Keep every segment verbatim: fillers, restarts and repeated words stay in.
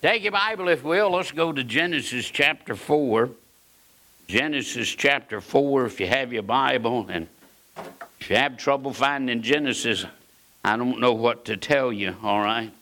Take your Bible, if you will. Let's go to Genesis chapter four. Genesis chapter four, if you have your Bible. And if you have trouble finding Genesis, I don't know what to tell you, all right?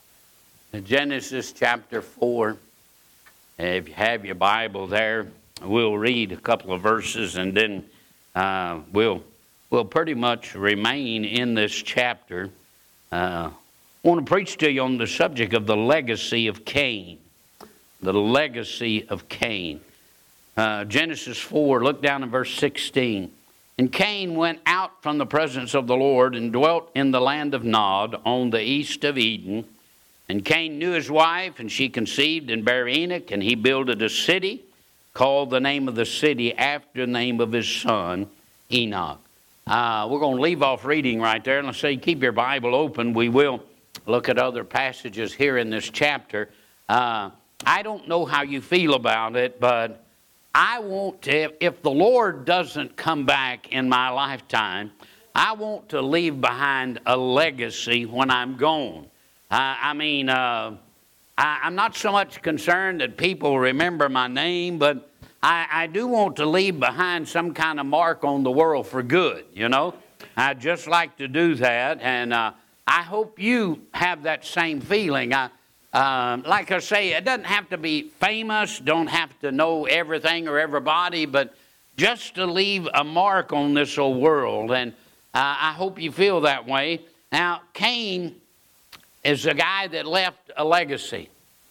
Genesis chapter four. If you have your Bible there, we'll read a couple of verses, and then uh, we'll, we'll pretty much remain in this chapter. Uh, I want to preach to you on the subject of the legacy of Cain. The legacy of Cain. Uh, Genesis four, look down in verse sixteen. And Cain went out from the presence of the Lord and dwelt in the land of Nod on the east of Eden. And Cain knew his wife, and she conceived and bare Enoch, and he builded a city, called the name of the city after the name of his son, Enoch. Uh, we're going to leave off reading right there, and let's say keep your Bible open. We will look at other passages here in this chapter. Uh, I don't know how you feel about it, but I want to, if, if the Lord doesn't come back in my lifetime, I want to leave behind a legacy when I'm gone. Uh, I mean, uh, I, I'm not so much concerned that people remember my name, but I, I do want to leave behind some kind of mark on the world for good, you know. I'd just like to do that, and uh, I hope you have that same feeling. I, uh, like I say, it doesn't have to be famous, don't have to know everything or everybody, but just to leave a mark on this old world, and uh, I hope you feel that way. Now, Cain is a guy that left a legacy,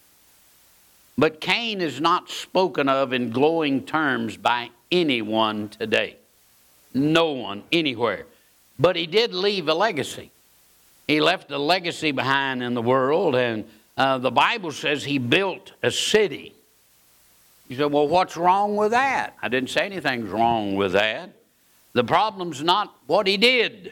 but Cain is not spoken of in glowing terms by anyone today. No one, anywhere. But he did leave a legacy. He left a legacy behind in the world, and uh, the Bible says he built a city. You said, well, what's wrong with that? I didn't say anything's wrong with that. The problem's not what he did.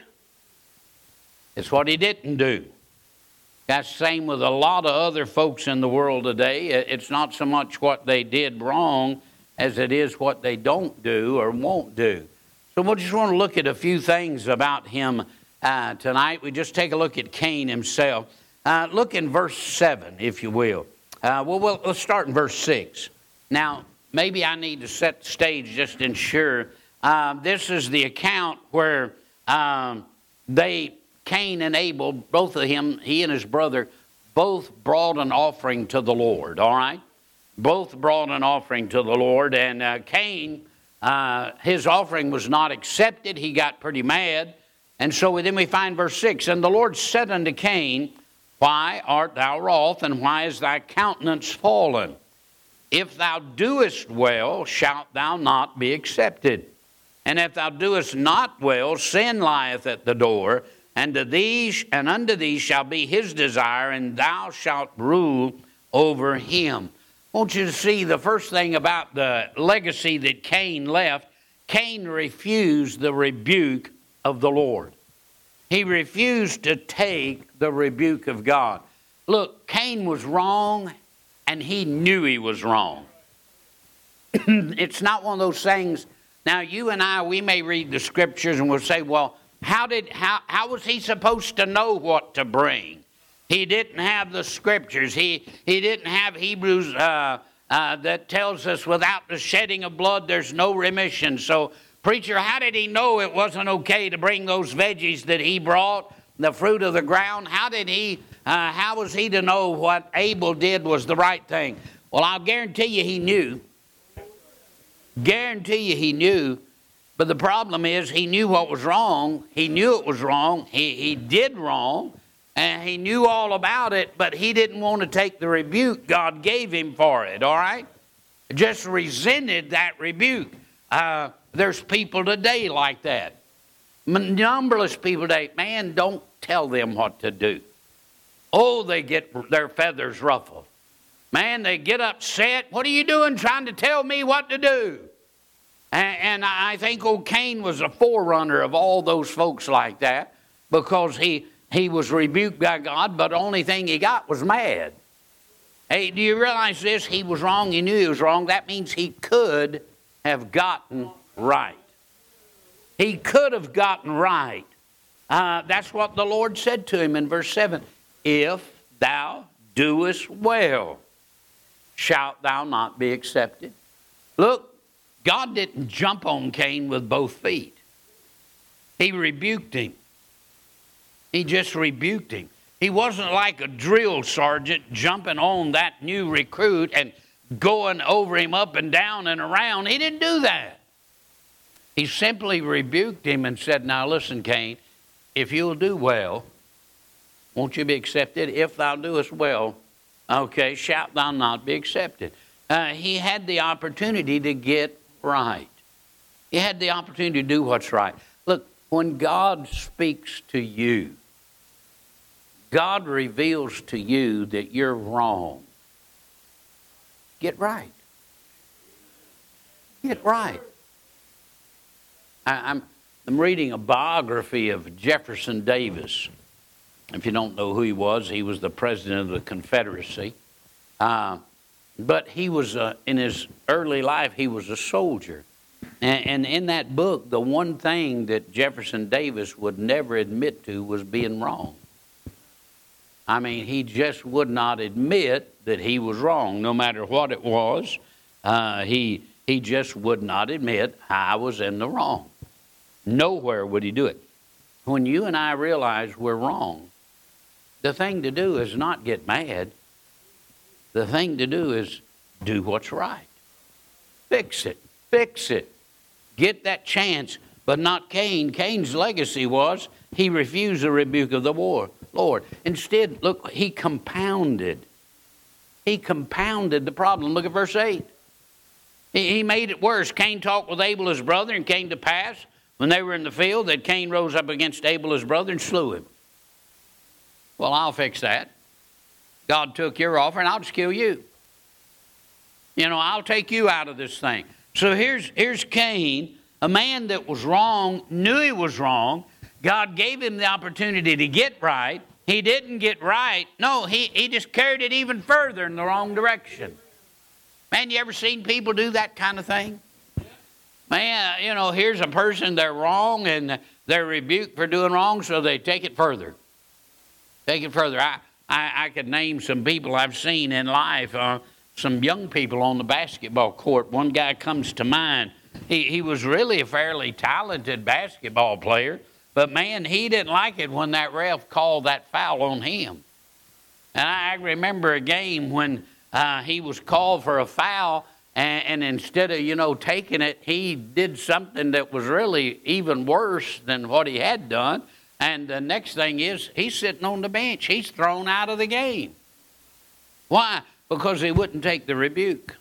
It's what he didn't do. That's the same with a lot of other folks in the world today. It's not so much what they did wrong as it is what they don't do or won't do. So we just want to look at a few things about him uh, tonight. We just take a look at Cain himself. Uh, look in verse seven, if you will. Uh, well, well, let's start in verse six. Now, maybe I need to set the stage just to ensure. Uh, this is the account where um, they... Cain and Abel, both of him, he and his brother, both brought an offering to the Lord, all right? Both brought an offering to the Lord, and uh, Cain, uh, his offering was not accepted. He got pretty mad, and so then we find verse six, and the Lord said unto Cain, why art thou wroth, and why is thy countenance fallen? If thou doest well, shalt thou not be accepted. And if thou doest not well, sin lieth at the door, and to these and unto thee shall be his desire, and thou shalt rule over him. I want you to see the first thing about the legacy that Cain left. Cain refused the rebuke of the Lord. He refused to take the rebuke of God. Look, Cain was wrong, and he knew he was wrong. It's not one of those things. Now, you and I, we may read the scriptures and we'll say, well, How did how how was he supposed to know what to bring? He didn't have the scriptures. He he didn't have Hebrews uh, uh, that tells us without the shedding of blood there's no remission. So, preacher, how did he know it wasn't okay to bring those veggies that he brought, the fruit of the ground? How did he? Uh, how was he to know what Abel did was the right thing? Well, I'll guarantee you he knew. Guarantee you he knew. But the problem is he knew what was wrong. He knew it was wrong. He, he did wrong. And he knew all about it, but he didn't want to take the rebuke God gave him for it, all right? Just resented that rebuke. Uh, there's people today like that. Numberless people today, man, don't tell them what to do. Oh, they get their feathers ruffled. Man, they get upset. What are you doing trying to tell me what to do? And I think old Cain was a forerunner of all those folks like that because he, he was rebuked by God, but the only thing he got was mad. Hey, do you realize this? He was wrong. He knew he was wrong. That means he could have gotten right. He could have gotten right. Uh, that's what the Lord said to him in verse seven. If thou doest well. shalt thou not be accepted. Look, God didn't jump on Cain with both feet. He rebuked him. He just rebuked him. He wasn't like a drill sergeant jumping on that new recruit and going over him up and down and around. He didn't do that. He simply rebuked him and said, now listen, Cain, if you'll do well, won't you be accepted? If thou doest well, okay, shalt thou not be accepted. Uh, he had the opportunity to get right. He had the opportunity to do what's right. Look, when God speaks to you, God reveals to you that you're wrong. Get right. Get right. I, I'm, I'm reading a biography of Jefferson Davis. If you don't know who he was, he was the president of the Confederacy. Uh, but he was, uh, in his early life, he was a soldier. And, and in that book, the one thing that Jefferson Davis would never admit to was being wrong. I mean, he just would not admit that he was wrong, no matter what it was. Uh, he, he just would not admit I was in the wrong. Nowhere would he do it. When you and I realize we're wrong, the thing to do is not get mad. The thing to do is do what's right. Fix it. Fix it. Get that chance, but not Cain. Cain's legacy was he refused the rebuke of the war, Lord. Instead, look, he compounded. He compounded the problem. Look at verse eight. He, he made it worse. Cain talked with Abel his brother, and came to pass, when they were in the field, that Cain rose up against Abel his brother and slew him. Well, I'll fix that. God took your offering, I'll just kill you. You know, I'll take you out of this thing. So here's, here's Cain, a man that was wrong, knew he was wrong. God gave him the opportunity to get right. He didn't get right. No, he, he just carried it even further in the wrong direction. Man, you ever seen people do that kind of thing? Man, you know, here's a person, they're wrong, and they're rebuked for doing wrong, so they take it further. Take it further. I, I, I could name some people I've seen in life, uh, some young people on the basketball court. One guy comes to mind. He, he was really a fairly talented basketball player, but man, he didn't like it when that ref called that foul on him. And I remember a game when uh, he was called for a foul, and, and instead of, you know, taking it, he did something that was really even worse than what he had done. And the next thing is, he's sitting on the bench. He's thrown out of the game. Why? Because he wouldn't take the rebuke.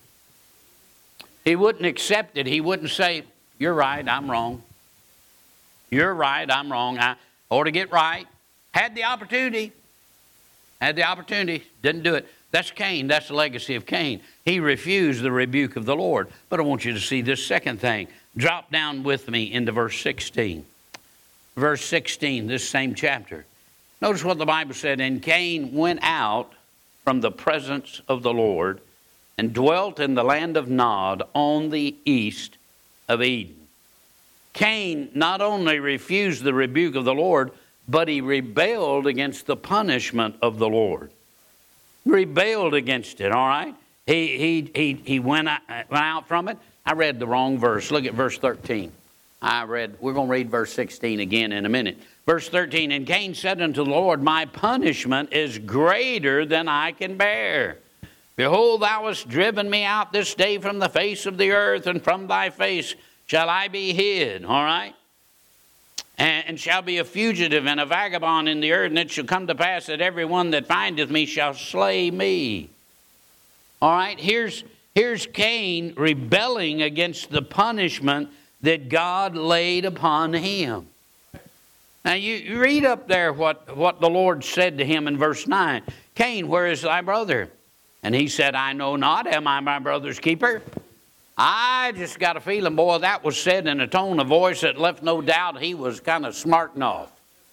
He wouldn't accept it. He wouldn't say, you're right, I'm wrong. You're right, I'm wrong. I ought to get right. Had the opportunity. Had the opportunity. Didn't do it. That's Cain. That's the legacy of Cain. He refused the rebuke of the Lord. But I want you to see this second thing. Drop down with me into verse sixteen. Verse sixteen, this same chapter. Notice what the Bible said. And Cain went out from the presence of the Lord and dwelt in the land of Nod on the east of Eden. Cain not only refused the rebuke of the Lord, but he rebelled against the punishment of the Lord. Rebelled against it, all right? He, he, he, he went, out, went out from it. I read the wrong verse. Look at verse thirteen. I read, we're going to read verse sixteen again in a minute. Verse thirteen, and Cain said unto the Lord, my punishment is greater than I can bear. Behold, thou hast driven me out this day from the face of the earth, and from thy face shall I be hid, all right? And, and shall be a fugitive and a vagabond in the earth, and it shall come to pass that every one that findeth me shall slay me. All right, here's, here's Cain rebelling against the punishment that God laid upon him. Now you, you read up there what, what the Lord said to him in verse nine. Cain, where is thy brother? And he said, I know not. Am I my brother's keeper? I just got a feeling, boy, that was said in a tone of voice that left no doubt he was kind of smarting off.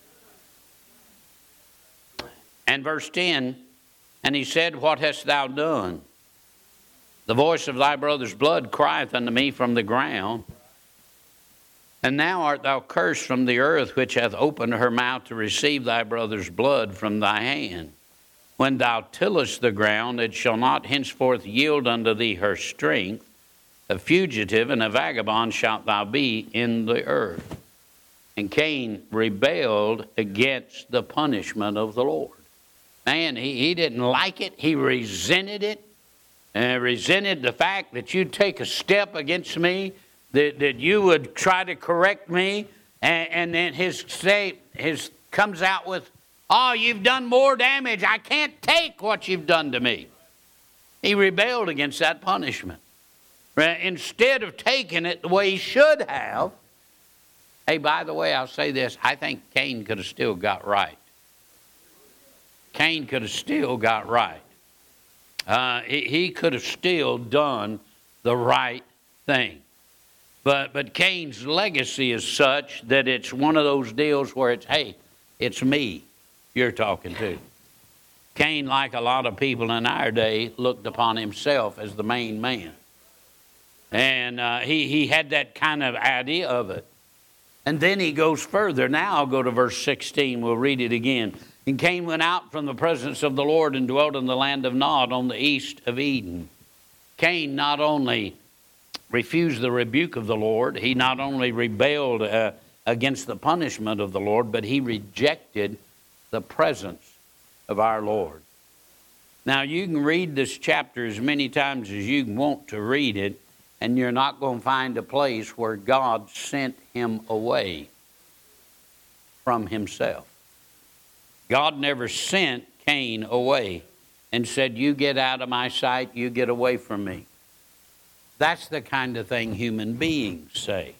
And verse ten, and he said, what hast thou done? The voice of thy brother's blood crieth unto me from the ground. And now art thou cursed from the earth, which hath opened her mouth to receive thy brother's blood from thy hand. When thou tillest the ground, it shall not henceforth yield unto thee her strength. A fugitive and a vagabond shalt thou be in the earth. And Cain rebelled against the punishment of the Lord. Man, he, he didn't like it. He resented it. And resented the fact that you'd take a step against me, that, that you would try to correct me. And, and then his say his comes out with, oh, you've done more damage. I can't take what you've done to me. He rebelled against that punishment. Instead of taking it the way he should have. Hey, by the way, I'll say this. I think Cain could have still got right. Cain could have still got right. Uh, he, he could have still done the right thing. But, but Cain's legacy is such that it's one of those deals where it's, hey, it's me you're talking to. Cain, like a lot of people in our day, looked upon himself as the main man. And uh, he, he had that kind of idea of it. And then he goes further. Now I'll go to verse sixteen. We'll read it again. And Cain went out from the presence of the Lord and dwelt in the land of Nod on the east of Eden. Cain not only refused the rebuke of the Lord, he not only rebelled uh, against the punishment of the Lord, but he rejected the presence of our Lord. Now you can read this chapter as many times as you want to read it, and you're not going to find a place where God sent him away from himself. God never sent Cain away and said, you get out of my sight, you get away from me. That's the kind of thing human beings say.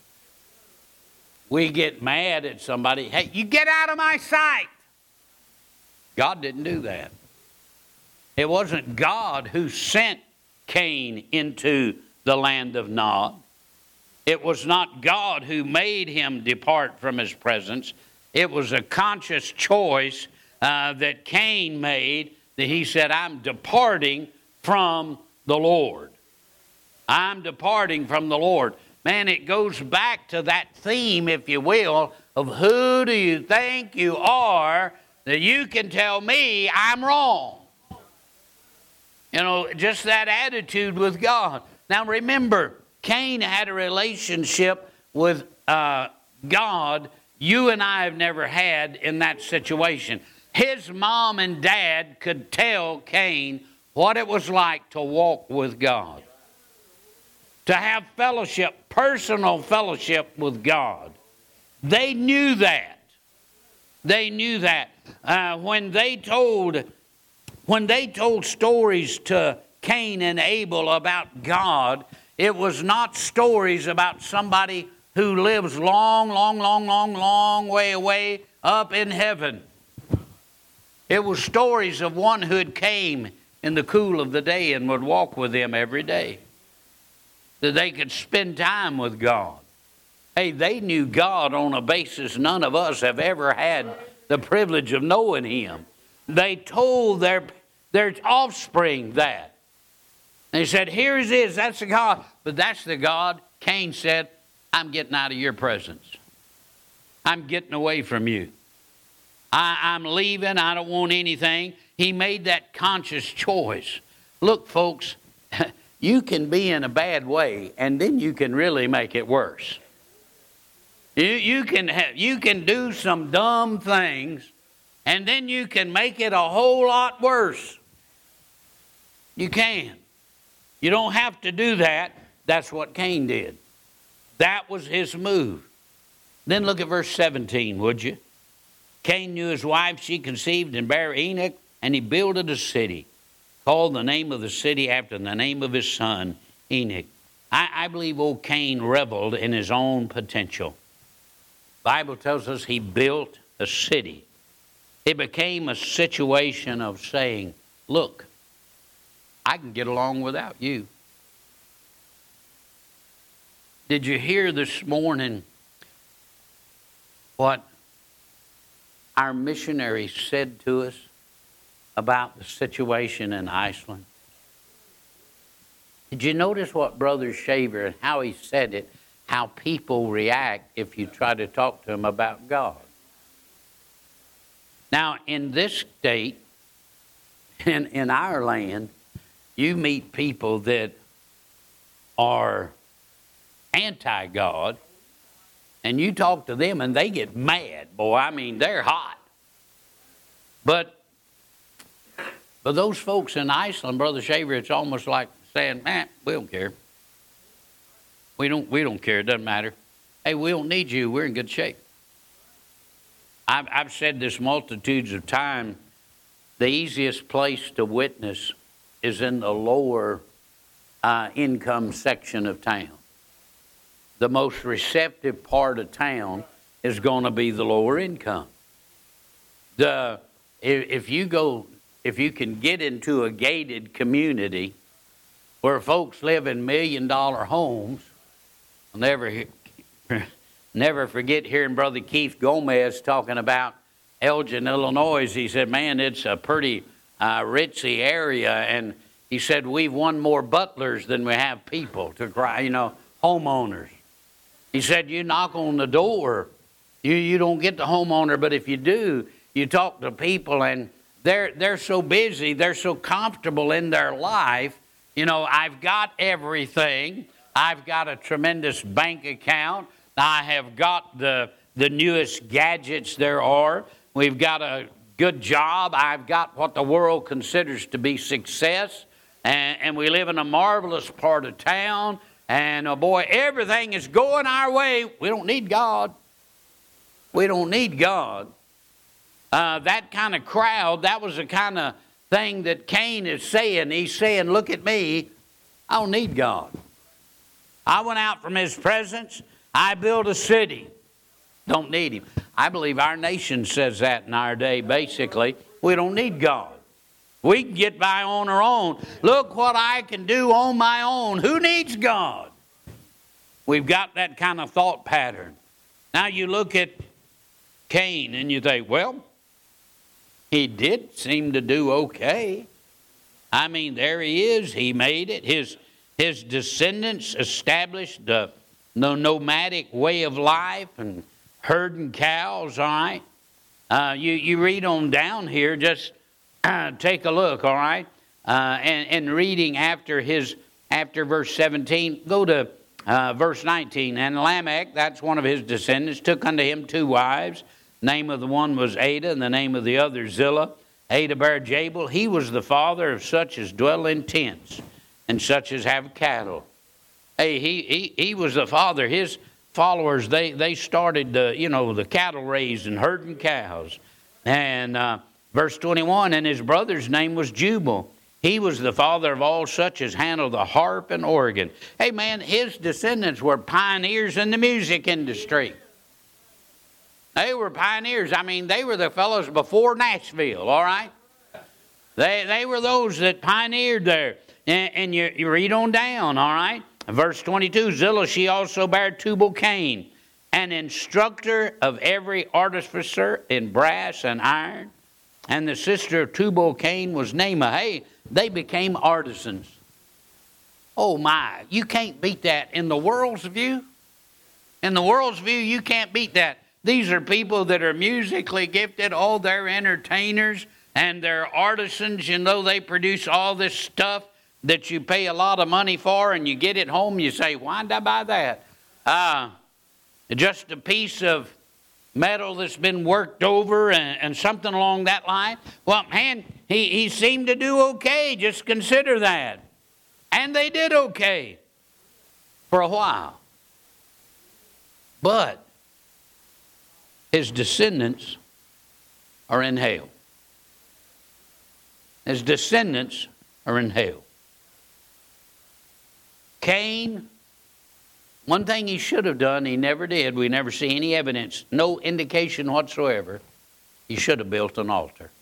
We get mad at somebody, hey, you get out of my sight. God didn't do that. It wasn't God who sent Cain into the land of Nod. It was not God who made him depart from his presence. It was a conscious choice uh, that Cain made, that he said, I'm departing from the Lord. I'm departing from the Lord. Man, it goes back to that theme, if you will, of who do you think you are that you can tell me I'm wrong. You know, just that attitude with God. Now remember, Cain had a relationship with uh, God you and I have never had in that situation. His mom and dad could tell Cain what it was like to walk with God. To have fellowship, personal fellowship with God. They knew that. They knew that. Uh, when they told, when they told stories to Cain and Abel about God, it was not stories about somebody who lives long, long, long, long, long way away up in heaven. It was stories of one who had came in the cool of the day and would walk with them every day. That they could spend time with God. Hey, they knew God on a basis none of us have ever had the privilege of knowing Him. They told their, their offspring that. They said, here it is, that's the God. But that's the God. Cain said, I'm getting out of your presence. I'm getting away from you. I, I'm leaving. I don't want anything. He made that conscious choice. Look, folks, you can be in a bad way, and then you can really make it worse. You, you, can have, you can do some dumb things, and then you can make it a whole lot worse. You can. You don't have to do that. That's what Cain did. That was his move. Then look at verse seventeen, would you? Cain knew his wife, she conceived and bare Enoch, and he builded a city, called the name of the city after the name of his son, Enoch. I, I believe old Cain reveled in his own potential. The Bible tells us he built a city. It became a situation of saying, look, I can get along without you. Did you hear this morning what our missionary said to us about the situation in Iceland? Did you notice what Brother Shaver and how he said it, how people react if you try to talk to them about God? Now, in this state, in, in our land, you meet people that are anti-God, and you talk to them and they get mad. Boy, I mean, they're hot. But, but those folks in Iceland, Brother Shaver, it's almost like saying, man, we don't care. We don't, we don't care. It doesn't matter. Hey, we don't need you. We're in good shape. I've, I've said this multitudes of times. The easiest place to witness is in the lower uh, income section of town. The most receptive part of town is going to be the lower income. The if, if you go, if you can get into a gated community where folks live in million dollar homes, I'll never never forget hearing Brother Keith Gomez talking about Elgin, Illinois. He said, man, it's a pretty uh, ritzy area. And he said, we've won more butlers than we have people to cry, you know, homeowners. He said, you knock on the door, you, you don't get the homeowner, but if you do, you talk to people and they're, they're so busy, they're so comfortable in their life. You know, I've got everything. I've got a tremendous bank account. I have got the, the newest gadgets there are. We've got a good job. I've got what the world considers to be success. And, and we live in a marvelous part of town. And, oh boy, everything is going our way. We don't need God. We don't need God. Uh, that kind of crowd, that was the kind of thing that Cain is saying. He's saying, look at me. I don't need God. I went out from his presence. I built a city. Don't need him. I believe our nation says that in our day, basically. We don't need God. We can get by on our own. Look what I can do on my own. Who needs God? We've got that kind of thought pattern. Now you look at Cain and you think, well, he did seem to do okay. I mean, there he is. He made it. His, his descendants established the, the nomadic way of life and herding cows, all right? Uh, you, you read on down here, just uh, take a look, all right? Uh, and, and reading after his after verse seventeen, go to uh, verse nineteen. And Lamech, that's one of his descendants, took unto him two wives. Name of the one was Ada, and the name of the other Zillah. Ada bare Jabal. He was the father of such as dwell in tents, and such as have cattle. Hey, he he he was the father. His followers, they they started the you know the cattle raising, herding cows. And uh, verse twenty-one, and his brother's name was Jubal. He was the father of all such as handle the harp and organ. Hey man, his descendants were pioneers in the music industry. They were pioneers. I mean, they were the fellows before Nashville, all right? They they were those that pioneered there. And, and you, you read on down, all right? Verse twenty-two, Zillah, she also bare Tubal-Cain, an instructor of every artificer in brass and iron. And the sister of Tubal-Cain was Naamah. Hey, they became artisans. Oh my, you can't beat that in the world's view. In the world's view, you can't beat that. These are people that are musically gifted. Oh, they're entertainers and they're artisans. You know, they produce all this stuff that you pay a lot of money for, and you get it home, you say, why did I buy that? Uh, just a piece of metal that's been worked over and, and something along that line. Well, man, he, he seemed to do okay. Just consider that. And they did okay for a while. But his descendants are in hell. His descendants are in hell. Cain, one thing he should have done, he never did. We never see any evidence, no indication whatsoever. He should have built an altar.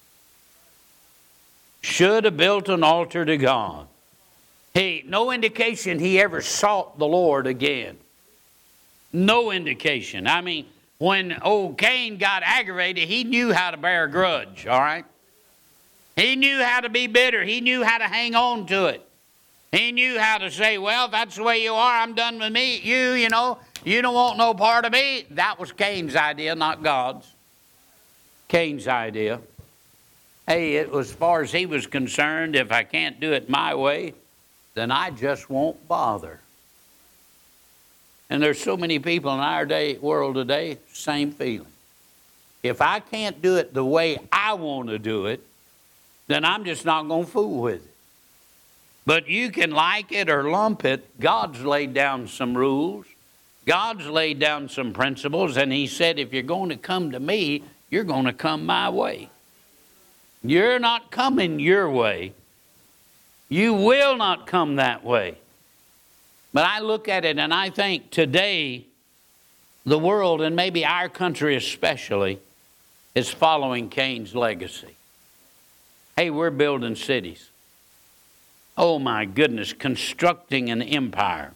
Should have built an altar to God. He, no indication he ever sought the Lord again. No indication. I mean, when old Cain got aggravated, he knew how to bear a grudge, all right? He knew how to be bitter. He knew how to hang on to it. He knew how to say, well, if that's the way you are, I'm done with me. You, you know, you don't want no part of me. That was Cain's idea, not God's. Cain's idea. Hey, it was, as far as he was concerned, if I can't do it my way, then I just won't bother. And there's so many people in our day world today, same feeling. If I can't do it the way I want to do it, then I'm just not going to fool with it. But you can like it or lump it. God's laid down some rules. God's laid down some principles. And he said, if you're going to come to me, you're going to come my way. You're not coming your way. You will not come that way. But I look at it and I think today, the world, and maybe our country especially, is following Cain's legacy. Hey, we're building cities. Oh my goodness, constructing an empire.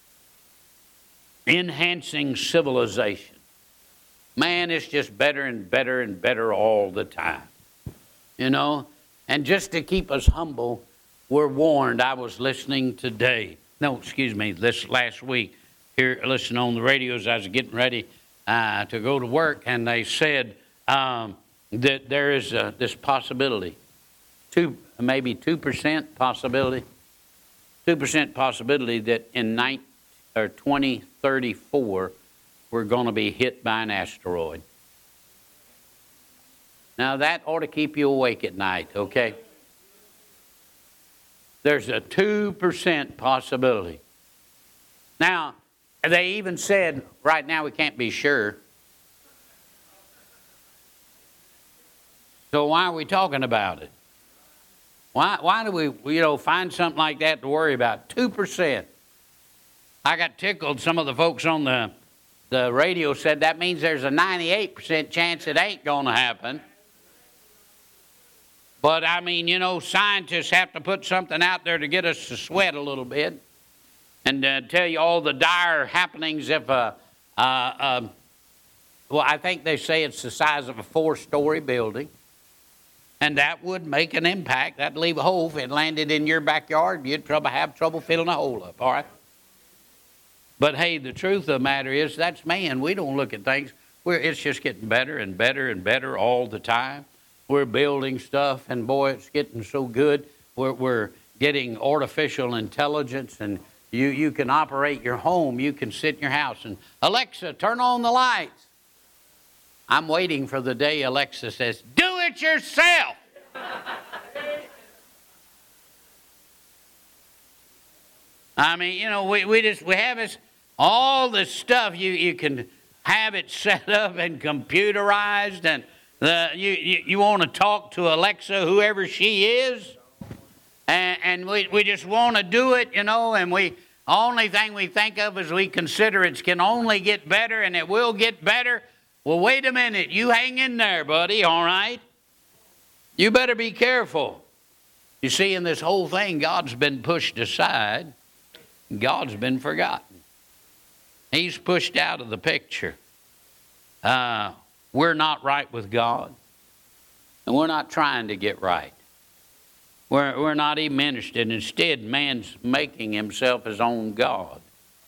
Enhancing civilization. Man, it's just better and better and better all the time. You know, and just to keep us humble, we're warned. I was listening today, no, excuse me, this last week, here, listening on the radio as I was getting ready uh, to go to work, and they said um, that there is uh, this possibility, two, maybe two percent possibility, two percent possibility that in nine, or twenty thirty-four, we're going to be hit by an asteroid. Now, that ought to keep you awake at night, okay? There's a two percent possibility. Now, they even said, right now we can't be sure. So why are we talking about it? Why, why do we, you know, find something like that to worry about? two percent. I got tickled. Some of the folks on the, the radio said that means there's a ninety-eight percent chance it ain't going to happen. But, I mean, you know, scientists have to put something out there to get us to sweat a little bit and uh, tell you all the dire happenings if a, uh, uh, well, I think they say it's the size of a four-story building, and that would make an impact. That'd leave a hole. If it landed in your backyard, you'd trouble, have trouble filling a hole up, all right? But, hey, the truth of the matter is that's man. We don't look at things. We're, it's just getting better and better and better all the time. We're building stuff, and boy, it's getting so good. We're, we're getting artificial intelligence, and you, you can operate your home. You can sit in your house and, Alexa, turn on the lights. I'm waiting for the day Alexa says, do it yourself. I mean, you know, we, we just, we have this, all this stuff. You, you can have it set up and computerized, and The, you, you, you want to talk to Alexa, whoever she is, and, and we, we just want to do it, you know, and we only thing we think of is we consider it can only get better, and it will get better. Well, wait a minute. You hang in there, buddy, all right? You better be careful. You see, in this whole thing, God's been pushed aside. God's been forgotten. He's pushed out of the picture. Uh... We're not right with God, and we're not trying to get right. We're, we're not even interested. Instead, man's making himself his own God.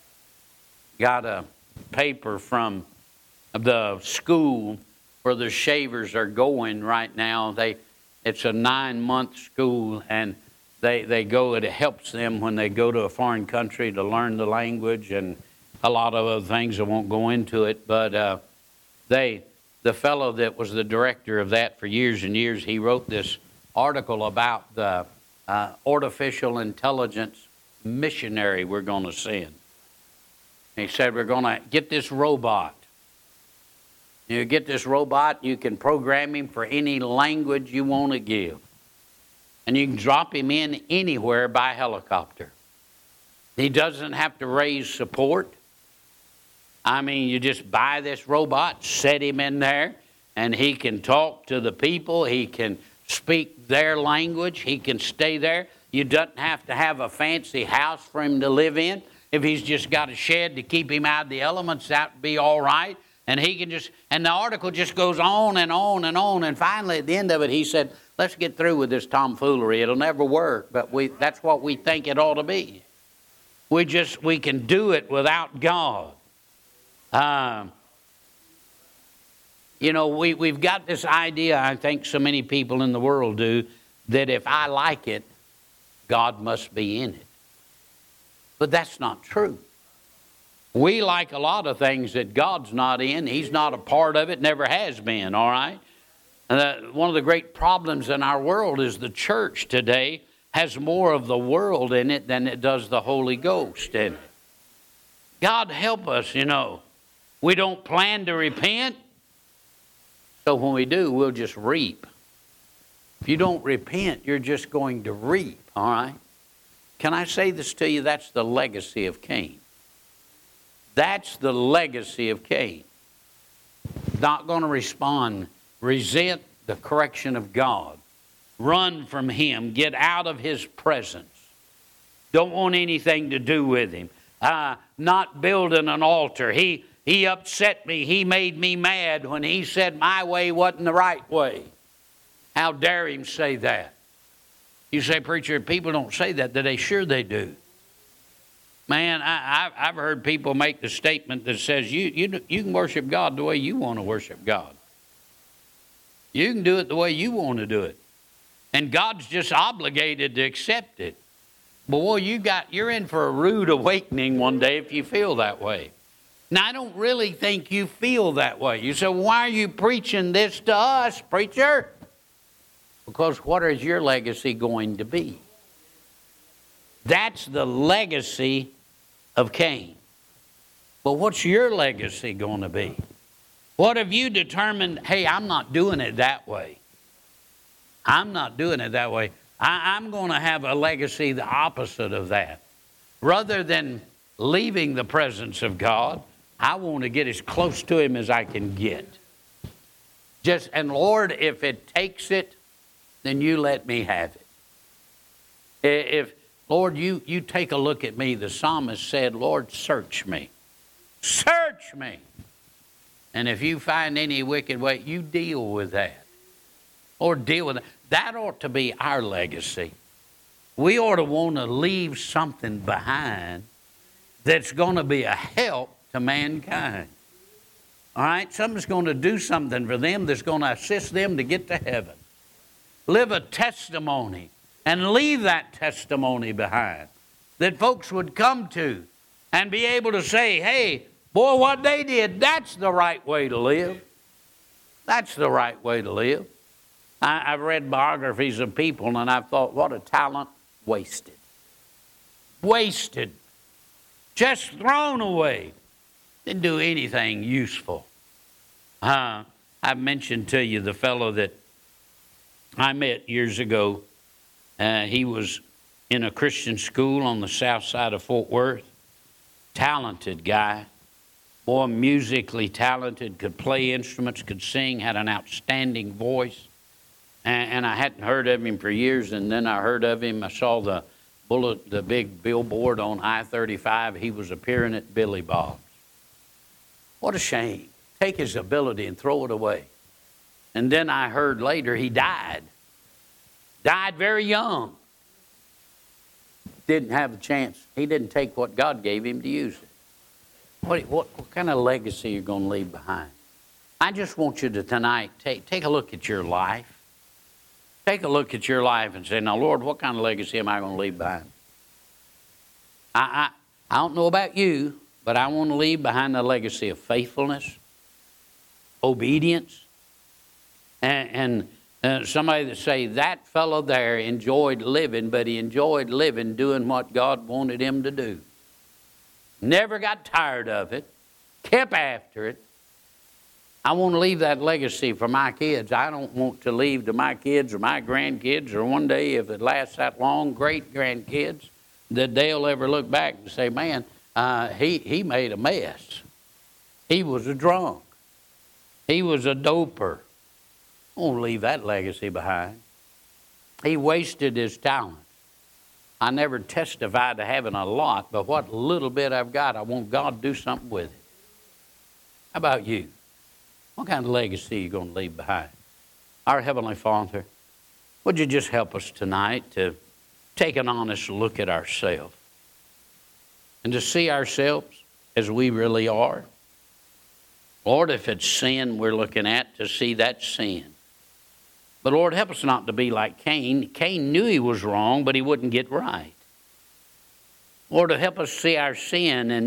Got a paper from the school where the shavers are going right now. They, it's a nine-month school, and they, they go, it helps them when they go to a foreign country to learn the language and a lot of other things. I won't go into it, but uh, they... The fellow that was the director of that for years and years, he wrote this article about the uh, artificial intelligence missionary we're going to send. He said, we're going to get this robot. You get this robot, you can program him for any language you want to give. And you can drop him in anywhere by helicopter. He doesn't have to raise support. I mean, you just buy this robot, set him in there, and he can talk to the people. He can speak their language. He can stay there. You don't have to have a fancy house for him to live in. If he's just got a shed to keep him out of the elements, that would be all right. And he can just, and the article just goes on and on and on. And finally, at the end of it, he said, let's get through with this tomfoolery. It'll never work, but we that's what we think it ought to be. We just, we can do it without God. Um, You know, we, we've got this idea, I think so many people in the world do, that if I like it, God must be in it. But that's not true. We like a lot of things that God's not in. He's not a part of it, never has been, all right? Uh, one of the great problems in our world is the church today has more of the world in it than it does the Holy Ghost in it. God help us, you know. We don't plan to repent, so when we do, we'll just reap. If you don't repent, you're just going to reap, all right? Can I say this to you? That's the legacy of Cain. That's the legacy of Cain. Not going to respond, resent the correction of God. Run from him. Get out of his presence. Don't want anything to do with him. Uh, not building an altar. He, he upset me. He made me mad when he said my way wasn't the right way. How dare him say that? You say, preacher, people don't say that today. Sure they do. Man, I, I, I've heard people make the statement that says you, you, you can worship God the way you want to worship God. You can do it the way you want to do it. And God's just obligated to accept it. Boy, you got, you're in for a rude awakening one day if you feel that way. Now, I don't really think you feel that way. You say, why are you preaching this to us, preacher? Because what is your legacy going to be? That's the legacy of Cain. But what's your legacy going to be? What have you determined, hey, I'm not doing it that way. I'm not doing it that way. I, I'm going to have a legacy the opposite of that. Rather than leaving the presence of God, I want to get as close to him as I can get. Just, and Lord, if it takes it, then you let me have it. If, Lord, you, you take a look at me, the psalmist said, Lord, search me. Search me. And if you find any wicked way, you deal with that. Or deal with that. That ought to be our legacy. We ought to want to leave something behind that's going to be a help to mankind. All right? Something's going to do something for them that's going to assist them to get to heaven. Live a testimony and leave that testimony behind that folks would come to and be able to say, hey, boy, what they did, that's the right way to live. That's the right way to live. I, I've read biographies of people and I've thought, what a talent wasted. Wasted. Just thrown away. Didn't do anything useful. Uh, I've mentioned to you the fellow that I met years ago. Uh, he was in a Christian school on the south side of Fort Worth. Talented guy. Boy, musically talented, could play instruments, could sing, had an outstanding voice. And, and I hadn't heard of him for years, and then I heard of him. I saw the bullet, the big billboard on I thirty-five. He was appearing at Billy Bob's. What a shame. Take his ability and throw it away. And then I heard later he died. Died very young. Didn't have a chance. He didn't take what God gave him to use it. What, what, what kind of legacy are you going to leave behind? I just want you to tonight take, take a look at your life. Take a look at your life and say, now, Lord, what kind of legacy am I going to leave behind? I, I, I don't know about you, but I want to leave behind a legacy of faithfulness, obedience, and, and uh, somebody that say that fellow there enjoyed living, but he enjoyed living doing what God wanted him to do. Never got tired of it, kept after it. I want to leave that legacy for my kids. I don't want to leave to my kids or my grandkids, or one day, if it lasts that long, great grandkids, that they'll ever look back and say, man, uh, he, he made a mess. He was a drunk. He was a doper. I won't leave that legacy behind. He wasted his talent. I never testified to having a lot, but what little bit I've got, I want God to do something with it. How about you? What kind of legacy are you going to leave behind? Our Heavenly Father, would you just help us tonight to take an honest look at ourselves and to see ourselves as we really are? Lord, if it's sin we're looking at, to see that sin. But Lord, help us not to be like Cain. Cain knew he was wrong, but he wouldn't get right. Lord, help us see our sin and